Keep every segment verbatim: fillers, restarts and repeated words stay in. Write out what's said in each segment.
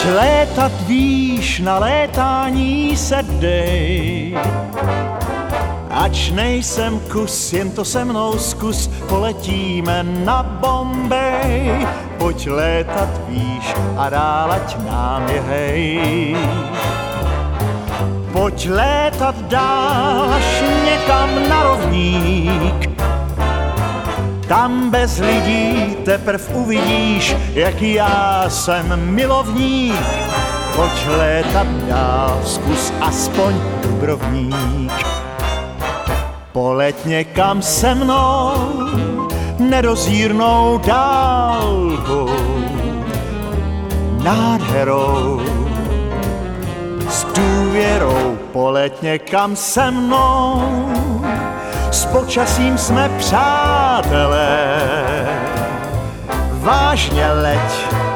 létat víš, na létání se dej. Ač nejsem kus, jen to se mnou zkus, poletíme na Bombej. Pojď létat výš a dál ať nám je hej. Pojď létat dál až někam na rovník. Tam bez lidí teprv uvidíš, jaký já jsem milovník. Pojď létat dál, zkus aspoň Dubrovník. Poleť někam se mnou, nedozírnou dálkou, nádherou, s důvěrou. Poleť někam se mnou, s počasím jsme přátelé. Vážně leď,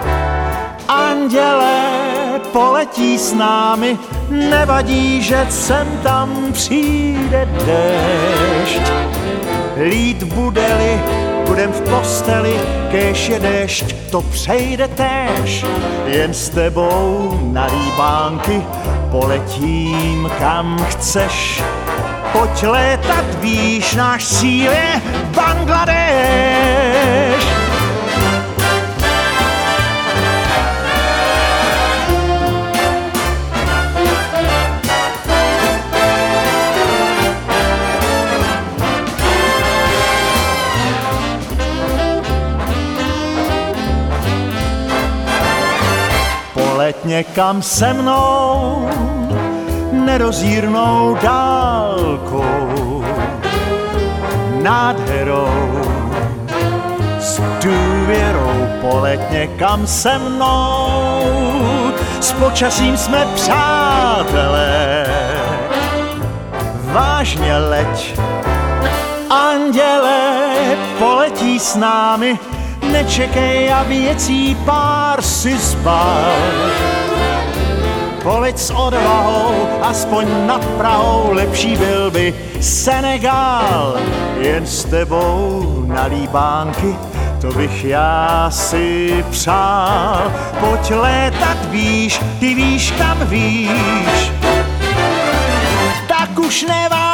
andělé poletí s námi, nevadí, že sem tam přijde déšť. Lít bude-li, budem v posteli, kéž je déšť, to přejde též. Jen s tebou na líbánky poletím kam chceš. Pojď létat výš, náš cíl je Bangladéš. Poleť někam se mnou, nedozírnou dálkou, nádherou, s důvěrou. Poleť někam se mnou, s počasím jsme přátelé. Vážně leď, andělé poletí s námi, nečekej a věcí pár si zbal. Poleť s odvahou, aspoň nad Prahou, lepší byl by Senegal. Jen s tebou na líbánky, to bych já si přál. Pojď létat výš, ty víš kam víš, tak už nevá.